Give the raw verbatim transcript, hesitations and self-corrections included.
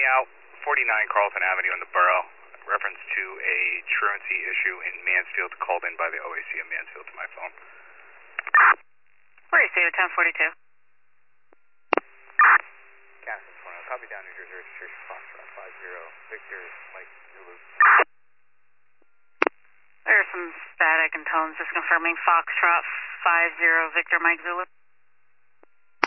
out forty-nine Carlton Avenue in the borough. Reference to a truancy issue in Mansfield called in by the O A C of Mansfield to my phone. Where is you? ten forty-two. Castle twenty, copy down New Jersey registration Foxtrot five zero, Victor Mike Zulu. There's some static and tones, just confirming Foxtrot five zero, Victor Mike Zulu.